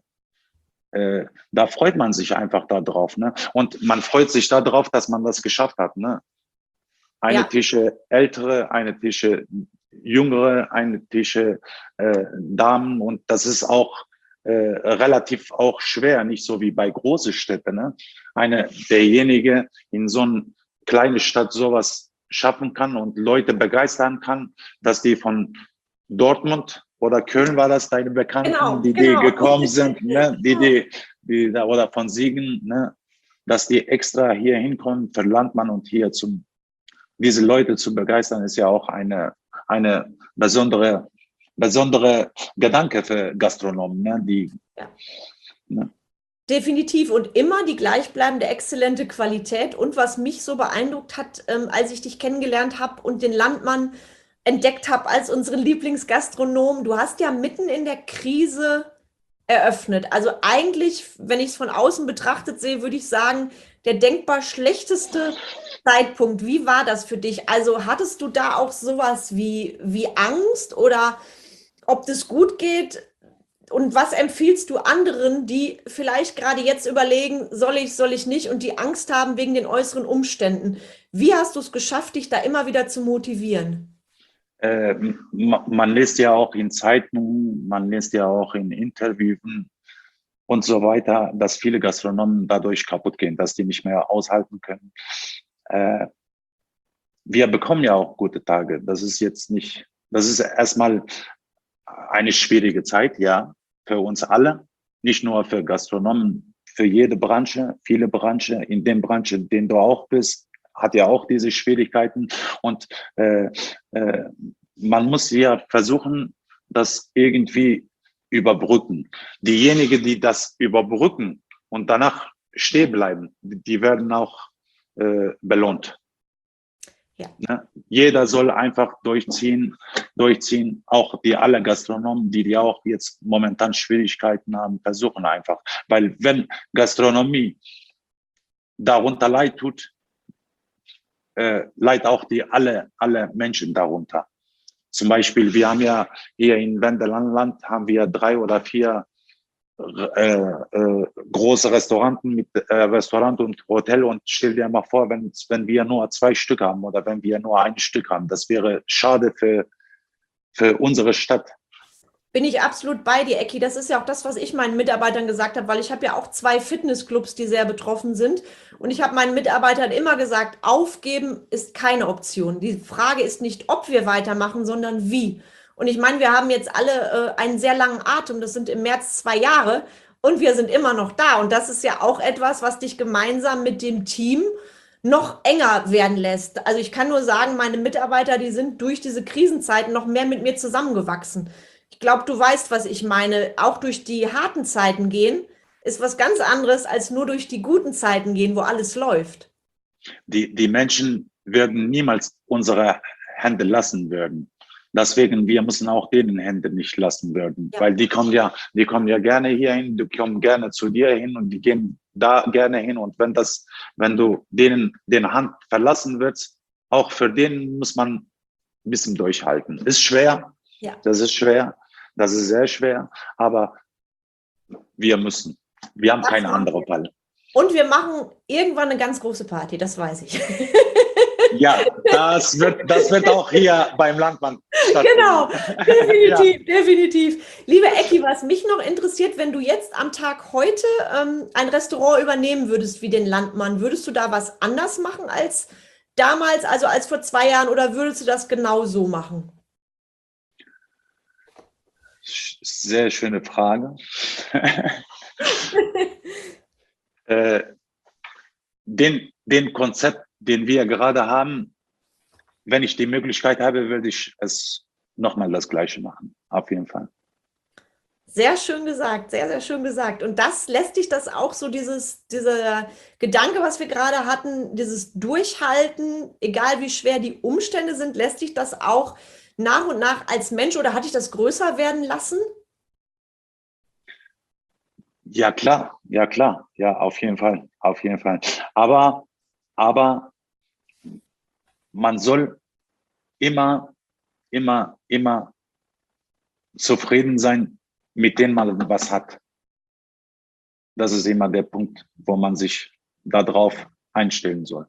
Äh, da freut man sich einfach darauf, ne? Und man freut sich darauf, dass man das geschafft hat, ne? Eine ja. Tische ältere, eine Tische jüngere, eine Tische äh, Damen und das ist auch äh, relativ auch schwer, nicht so wie bei großen Städten, ne? Eine derjenige in so eine kleine Stadt sowas schaffen kann und Leute begeistern kann, dass die von Dortmund oder Köln war das deine Bekannten, genau, die, genau. die gekommen sind, ne? die, die, die, die, oder von Siegen, ne? Dass die extra hier hinkommen für Landmann und hier zum, diese Leute zu begeistern, ist ja auch eine, eine besondere, besondere Gedanke für Gastronomen, ne? Die, ja. ne? Definitiv und immer die gleichbleibende, exzellente Qualität. Und was mich so beeindruckt hat, ähm, als ich dich kennengelernt habe und den Landmann entdeckt habe als unseren Lieblingsgastronom, du hast ja mitten in der Krise eröffnet. Also eigentlich, wenn ich es von außen betrachtet sehe, würde ich sagen, der denkbar schlechteste Zeitpunkt. Wie war das für dich? Also hattest du da auch sowas wie, wie Angst oder ob das gut geht? Und was empfiehlst du anderen, die vielleicht gerade jetzt überlegen, soll ich, soll ich nicht und die Angst haben wegen den äußeren Umständen? Wie hast du es geschafft, dich da immer wieder zu motivieren? Äh, man liest ja auch in Zeitungen, man liest ja auch in Interviews und so weiter, dass viele Gastronomen dadurch kaputt gehen, dass die nicht mehr aushalten können. Äh, wir bekommen ja auch gute Tage. Das ist jetzt nicht, das ist erstmal eine schwierige Zeit, ja, für uns alle, nicht nur für Gastronomen, für jede Branche, viele Branchen, in den Branchen, in denen du auch bist, hat ja auch diese Schwierigkeiten und äh, äh, man muss ja versuchen, das irgendwie überbrücken. Diejenigen, die das überbrücken und danach stehen bleiben, die werden auch äh, belohnt. Ja. Ne? Jeder soll einfach durchziehen, durchziehen. Auch die alle Gastronomen, die, die auch jetzt momentan Schwierigkeiten haben, versuchen einfach. Weil wenn Gastronomie darunter leid tut, äh, leid auch die alle, alle Menschen darunter. Zum Beispiel, wir haben ja hier in Wendland haben wir drei oder vier äh, äh, große Restauranten mit äh, Restaurant und Hotel, und stell dir mal vor, wenn, wenn wir nur zwei Stück haben oder wenn wir nur ein Stück haben, das wäre schade für, für unsere Stadt. Bin ich absolut bei dir, Ecki. Das ist ja auch das, was ich meinen Mitarbeitern gesagt habe, weil ich habe ja auch zwei Fitnessclubs, die sehr betroffen sind. Und ich habe meinen Mitarbeitern immer gesagt, aufgeben ist keine Option. Die Frage ist nicht, ob wir weitermachen, sondern wie. Und ich meine, wir haben jetzt alle äh, einen sehr langen Atem. Das sind im März zwei Jahre und wir sind immer noch da. Und das ist ja auch etwas, was dich gemeinsam mit dem Team noch enger werden lässt. Also ich kann nur sagen, meine Mitarbeiter, die sind durch diese Krisenzeiten noch mehr mit mir zusammengewachsen. Ich glaube, du weißt, was ich meine. Auch durch die harten Zeiten gehen ist was ganz anderes als nur durch die guten Zeiten gehen, wo alles läuft. Die, die Menschen würden niemals unsere Hände lassen würden. Deswegen, wir müssen auch denen Hände nicht lassen würden, ja. Weil die kommen ja, die kommen ja gerne hier hin, die kommen gerne zu dir hin und die gehen da gerne hin. Und wenn das, wenn du denen den Hand verlassen wirst, auch für den muss man ein bisschen durchhalten. Ist schwer, ja. Das ist schwer, das ist sehr schwer, aber wir müssen. Wir haben das keine andere Wahl. Und wir machen irgendwann eine ganz große Party, das weiß ich. Ja, das wird, das wird auch hier beim Landmann stattfinden. Genau, definitiv, ja. definitiv. Liebe Ecki, was mich noch interessiert, wenn du jetzt am Tag heute ähm, ein Restaurant übernehmen würdest wie den Landmann, würdest du da was anders machen als damals, also als vor zwei Jahren, oder würdest du das genau so machen? Sehr schöne Frage. äh, den, den Konzept, den wir gerade haben, wenn ich die Möglichkeit habe, würde ich es nochmal das Gleiche machen. Auf jeden Fall. Sehr schön gesagt, sehr, sehr schön gesagt. Und das lässt dich das auch so, dieses, dieser Gedanke, was wir gerade hatten, dieses Durchhalten, egal wie schwer die Umstände sind, lässt dich das auch nach und nach als Mensch, oder hat dich das größer werden lassen? Ja, klar, ja, klar, ja, auf jeden Fall, auf jeden Fall. Aber, aber man soll immer, immer, immer zufrieden sein, mit dem man was hat. Das ist immer der Punkt, wo man sich darauf einstellen soll.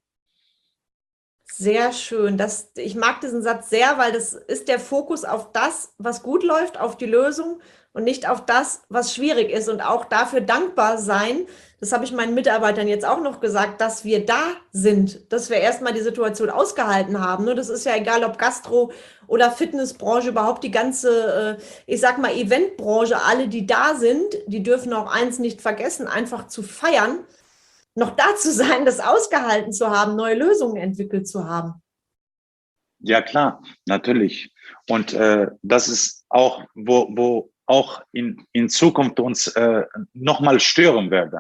Sehr schön. Das, ich mag diesen Satz sehr, weil das ist der Fokus auf das, was gut läuft, auf die Lösung und nicht auf das, was schwierig ist, und auch dafür dankbar sein. Das habe ich meinen Mitarbeitern jetzt auch noch gesagt, dass wir da sind, dass wir erstmal die Situation ausgehalten haben. Das ist ja egal, ob Gastro oder Fitnessbranche, überhaupt die ganze, ich sag mal, Eventbranche, alle, die da sind, die dürfen auch eins nicht vergessen, einfach zu feiern, noch da zu sein, das ausgehalten zu haben, neue Lösungen entwickelt zu haben. Ja, klar, natürlich. Und äh, das ist auch, wo, wo auch in, in Zukunft uns äh, nochmal stören werde.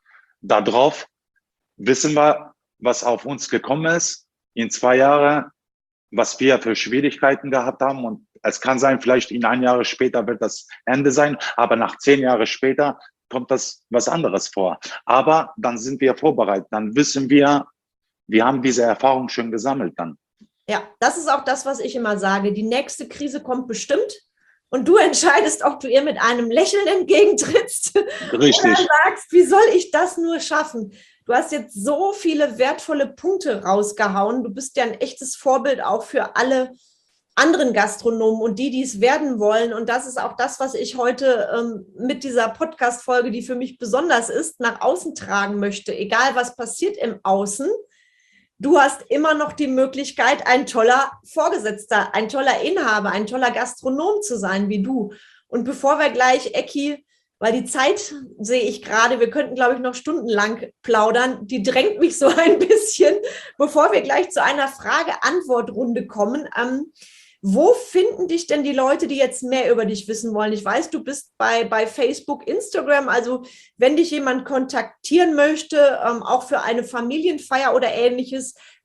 Darauf wissen wir, was auf uns gekommen ist in zwei Jahren, was wir für Schwierigkeiten gehabt haben. Und es kann sein, vielleicht in ein Jahr später wird das Ende sein, aber nach zehn Jahren später kommt das was anderes vor. Aber dann sind wir vorbereitet, dann wissen wir, wir haben diese Erfahrung schon gesammelt dann. Ja, das ist auch das, was ich immer sage. Die nächste Krise kommt bestimmt und du entscheidest, ob du ihr mit einem Lächeln entgegentrittst. Richtig. Oder sagst, wie soll ich das nur schaffen? Du hast jetzt so viele wertvolle Punkte rausgehauen. Du bist ja ein echtes Vorbild auch für alle anderen Gastronomen und die, die es werden wollen. Und das ist auch das, was ich heute ähm, mit dieser Podcast-Folge, die für mich besonders ist, nach außen tragen möchte. Egal, was passiert im Außen, du hast immer noch die Möglichkeit, ein toller Vorgesetzter, ein toller Inhaber, ein toller Gastronom zu sein wie du. Und bevor wir gleich, Ecki, weil die Zeit sehe ich gerade, wir könnten, glaube ich, noch stundenlang plaudern, die drängt mich so ein bisschen, bevor wir gleich zu einer Frage-Antwort-Runde kommen. Ähm, Wo finden dich denn die Leute, die jetzt mehr über dich wissen wollen? Ich weiß, du bist bei, bei Facebook, Instagram, also wenn dich jemand kontaktieren möchte, ähm, auch für eine Familienfeier oder Ähnliches,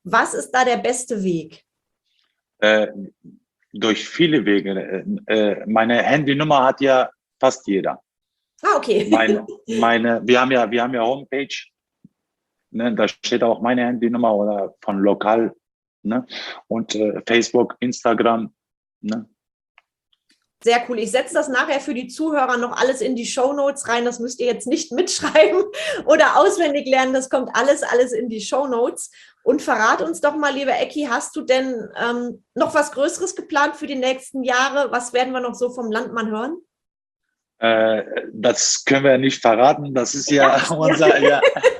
Was ist da der beste Weg? Äh, durch viele Wege. Äh, meine Handynummer hat ja fast jeder. Ah, okay. Meine, meine, wir haben ja, wir haben ja Homepage. Ne, da steht auch meine Handynummer oder von lokal. Ne? Und äh, Facebook, Instagram. Ne? Sehr cool. Ich setze das nachher für die Zuhörer noch alles in die Shownotes rein. Das müsst ihr jetzt nicht mitschreiben oder auswendig lernen. Das kommt alles, alles in die Shownotes. Und verrat uns doch mal, lieber Ecki, hast du denn ähm, noch was Größeres geplant für die nächsten Jahre? Was werden wir noch so vom Landmann hören? Äh, das können wir nicht verraten. Das ist ja, ja. unser, ja.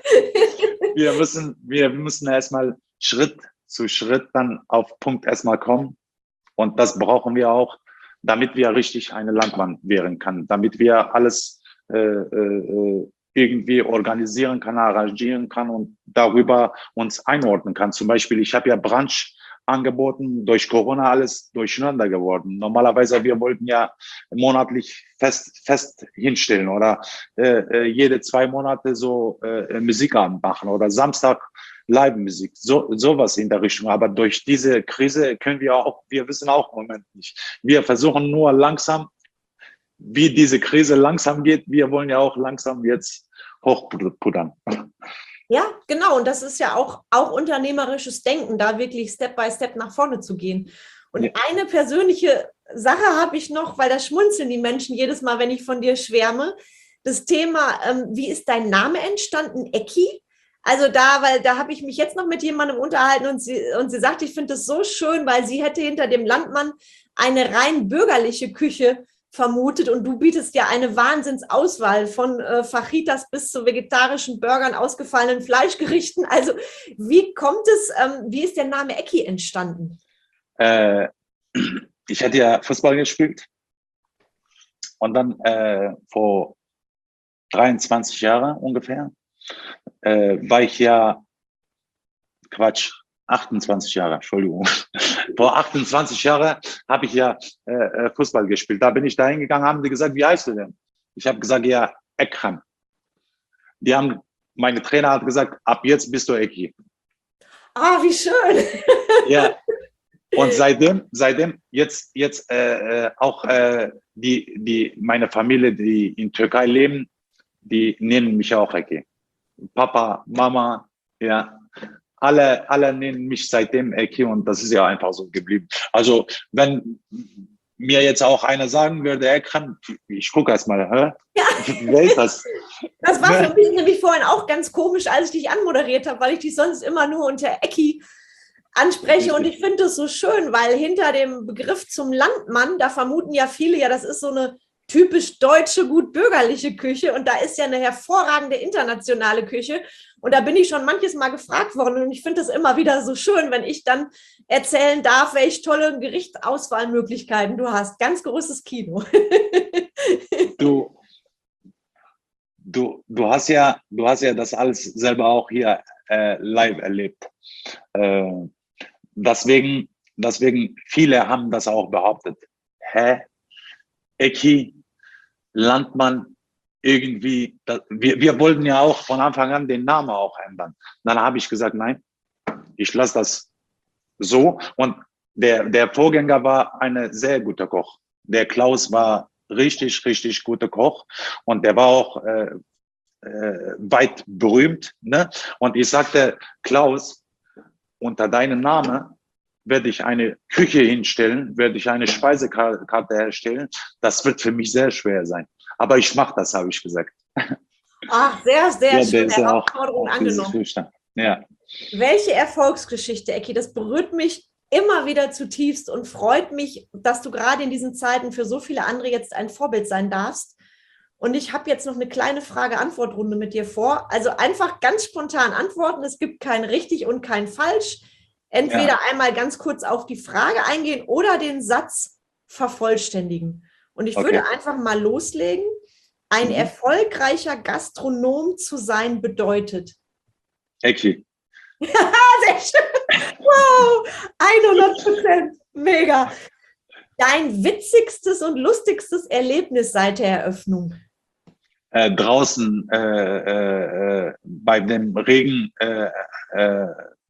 Wir müssen, wir müssen erstmal Schritt zu Schritt dann auf Punkt erstmal kommen. Und das brauchen wir auch, damit wir richtig eine Landmann werden kann, damit wir alles äh, äh, irgendwie organisieren kann, arrangieren kann und darüber uns einordnen kann. Zum Beispiel, ich habe ja Brunch angeboten, durch Corona alles durcheinander geworden. Normalerweise, wir wollten ja monatlich fest, fest hinstellen oder äh, jede zwei Monate so äh, Musikabend machen oder Samstag Live-Musik, so, sowas in der Richtung. Aber durch diese Krise können wir auch, wir wissen auch im Moment nicht. Wir versuchen nur langsam, wie diese Krise langsam geht. Wir wollen ja auch langsam jetzt hochputtern. Ja, genau. Und das ist ja auch, auch unternehmerisches Denken, da wirklich Step by Step nach vorne zu gehen. Und ja. Eine persönliche Sache habe ich noch, weil da schmunzeln die Menschen jedes Mal, wenn ich von dir schwärme. Das Thema, ähm, wie ist dein Name entstanden, Ecki? Also da, weil da habe ich mich jetzt noch mit jemandem unterhalten und sie, und sie sagt, ich finde das so schön, weil sie hätte hinter dem Landmann eine rein bürgerliche Küche vermutet und du bietest ja eine Wahnsinnsauswahl von äh, Fajitas bis zu vegetarischen Burgern, ausgefallenen Fleischgerichten. Also wie kommt es, ähm, wie ist der Name Ecki entstanden? Äh, ich hatte ja Fußball gespielt und dann äh, vor dreiundzwanzig Jahren ungefähr äh, war ich ja, Quatsch, achtundzwanzig Jahre, Entschuldigung. Vor achtundzwanzig Jahren habe ich ja äh, Fußball gespielt. Da bin ich da hingegangen, haben die gesagt, wie heißt du denn? Ich habe gesagt, ja, Ekrem. Die haben, meine Trainer hat gesagt, ab jetzt bist du Ecki. Ah, wie schön. Ja. Und seitdem, seitdem jetzt, jetzt äh, auch äh, die, die, meine Familie, die in Türkei leben, die nennen mich auch Ecki. Papa, Mama, ja. Alle, alle nennen mich seitdem Ecki und das ist ja einfach so geblieben. Also wenn mir jetzt auch einer sagen würde, Ekrem, ich gucke erst mal, hä? Ja. Wer ist das? Das war für mich nämlich vorhin auch ganz komisch, als ich dich anmoderiert habe, weil ich dich sonst immer nur unter Ecki anspreche und ich finde es so schön, weil hinter dem Begriff zum Landmann, da vermuten ja viele, ja, das ist so eine typisch deutsche, gut bürgerliche Küche und da ist ja eine hervorragende internationale Küche und da bin ich schon manches Mal gefragt worden und ich finde es immer wieder so schön, wenn ich dann erzählen darf, welche tolle Gerichtsauswahlmöglichkeiten du hast. Ganz großes Kino. Du, du, du hast ja, du hast ja das alles selber auch hier äh, live erlebt. Äh, deswegen, deswegen, viele haben das auch behauptet. Hä? Ecki, Landmann, irgendwie, das, wir, wir wollten ja auch von Anfang an den Namen auch ändern. Dann habe ich gesagt, nein, ich lasse das so. Und der, der Vorgänger war ein sehr guter Koch. Der Klaus war richtig, richtig guter Koch und der war auch äh, äh, weit berühmt. Ne? Und ich sagte, Klaus, unter deinem Namen werde ich eine Küche hinstellen, werde ich eine Speisekarte herstellen. Das wird für mich sehr schwer sein. Aber ich mache das, habe ich gesagt. Ach, sehr, sehr ja, schöne Herausforderung angenommen. Ja. Welche Erfolgsgeschichte, Ecki, das berührt mich immer wieder zutiefst und freut mich, dass du gerade in diesen Zeiten für so viele andere jetzt ein Vorbild sein darfst. Und ich habe jetzt noch eine kleine Frage-Antwort-Runde mit dir vor. Also einfach ganz spontan antworten. Es gibt kein richtig und kein falsch. Entweder ja. einmal ganz kurz auf die Frage eingehen oder den Satz vervollständigen. Und ich okay. würde einfach mal loslegen. Ein mhm. erfolgreicher Gastronom zu sein bedeutet. Ecki. Sehr schön. Wow, hundert Prozent. Mega. Dein witzigstes und lustigstes Erlebnis seit der Eröffnung? Äh, draußen äh, äh, bei dem Regen äh, äh,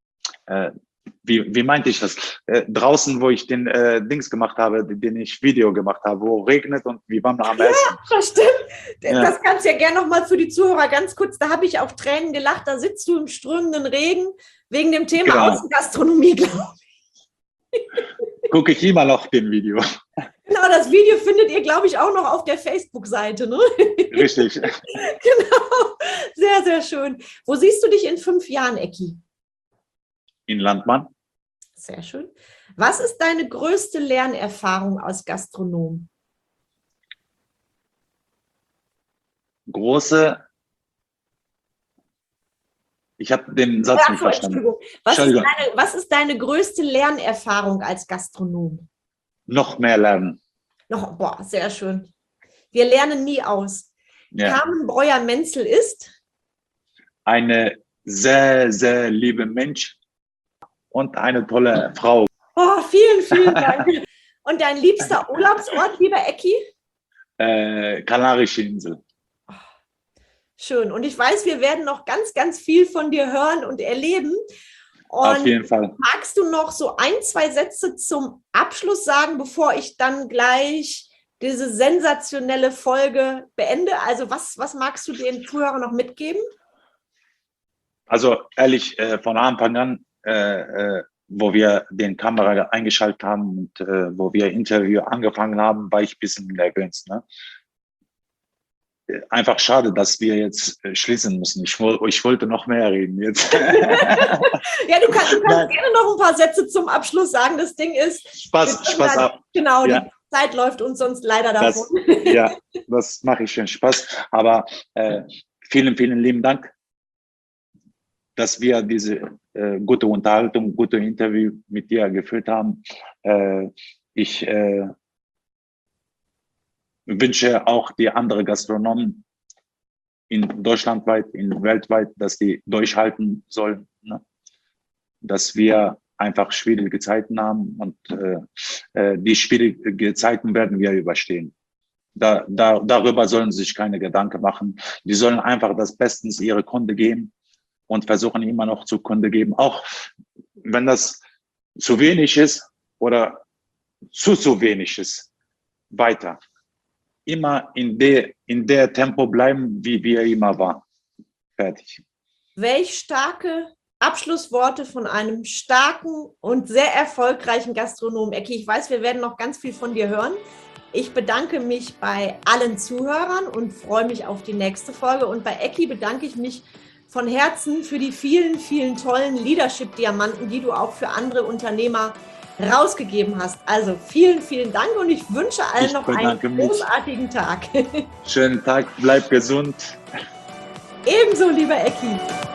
äh, wie, wie meinte ich das? Äh, draußen, wo ich den äh, Dings gemacht habe, den ich Video gemacht habe, wo regnet und wir waren am Essen. Ja, das stimmt. Ja. Das kannst du ja gerne nochmal für die Zuhörer ganz kurz, da habe ich auch Tränen gelacht, da sitzt du im strömenden Regen wegen dem Thema Genau. Außengastronomie, glaube ich. Gucke ich immer noch dem Video. Genau, das Video findet ihr, glaube ich, auch noch auf der Facebook-Seite. Ne? Richtig. Genau, sehr, sehr schön. Wo siehst du dich in fünf Jahren, Ecki? In Landmann. Sehr schön. Was ist deine größte Lernerfahrung als Gastronom? Große. Ich habe den Satz Ja, nicht so, verstanden. Entschuldigung. Was, ist Entschuldigung. deine, was ist deine größte Lernerfahrung als Gastronom? Noch mehr lernen. Noch, boah, sehr schön. Wir lernen nie aus. Ja. Carmen Breuer-Menzel ist? Eine sehr, sehr liebe Mensch und eine tolle Frau. Oh, vielen, vielen Dank. Und dein liebster Urlaubsort, lieber Ecki? Äh, Kanarische Insel. Schön. Und ich weiß, wir werden noch ganz, ganz viel von dir hören und erleben. Und Auf jeden Fall. magst du noch so ein, zwei Sätze zum Abschluss sagen, bevor ich dann gleich diese sensationelle Folge beende? Also was, was magst du den Zuhörern noch mitgeben? Also ehrlich, äh, von Anfang an, äh, äh, wo wir den Kamera eingeschaltet haben und äh, wo wir Interview angefangen haben, war ich ein bisschen nervös. Ne? Einfach schade, dass wir jetzt äh, schließen müssen. Ich, ich wollte noch mehr reden jetzt. Ja, du kannst, du kannst gerne noch ein paar Sätze zum Abschluss sagen. Das Ding ist, Spaß, Spaß dann, ab. Genau, ja. Die Zeit läuft uns sonst leider davon. Das, ja, das mache ich schon Spaß. Aber äh, vielen, vielen lieben Dank, dass wir diese äh, gute Unterhaltung, gute Interview mit dir geführt haben. Äh, ich äh, wünsche auch die anderen Gastronomen in deutschlandweit, in weltweit, dass die durchhalten sollen, ne? Dass wir einfach schwierige Zeiten haben und äh, die schwierigen Zeiten werden wir überstehen. Da, da, darüber sollen sie sich keine Gedanken machen. Die sollen einfach das Bestens ihre Kunde geben und versuchen immer noch zu Kunde geben, auch wenn das zu wenig ist oder zu zu wenig ist, weiter. Immer in der, in der Tempo bleiben, wie wir immer waren. Fertig. Welch starke Abschlussworte von einem starken und sehr erfolgreichen Gastronomen. Ecki, ich weiß, wir werden noch ganz viel von dir hören. Ich bedanke mich bei allen Zuhörern und freue mich auf die nächste Folge. Und bei Ecki bedanke ich mich von Herzen für die vielen, vielen tollen Leadership-Diamanten, die du auch für andere Unternehmer rausgegeben hast. Also vielen, vielen Dank und ich wünsche allen ich noch einen mich. großartigen Tag. Schönen Tag, bleib gesund. Ebenso, lieber Ecki.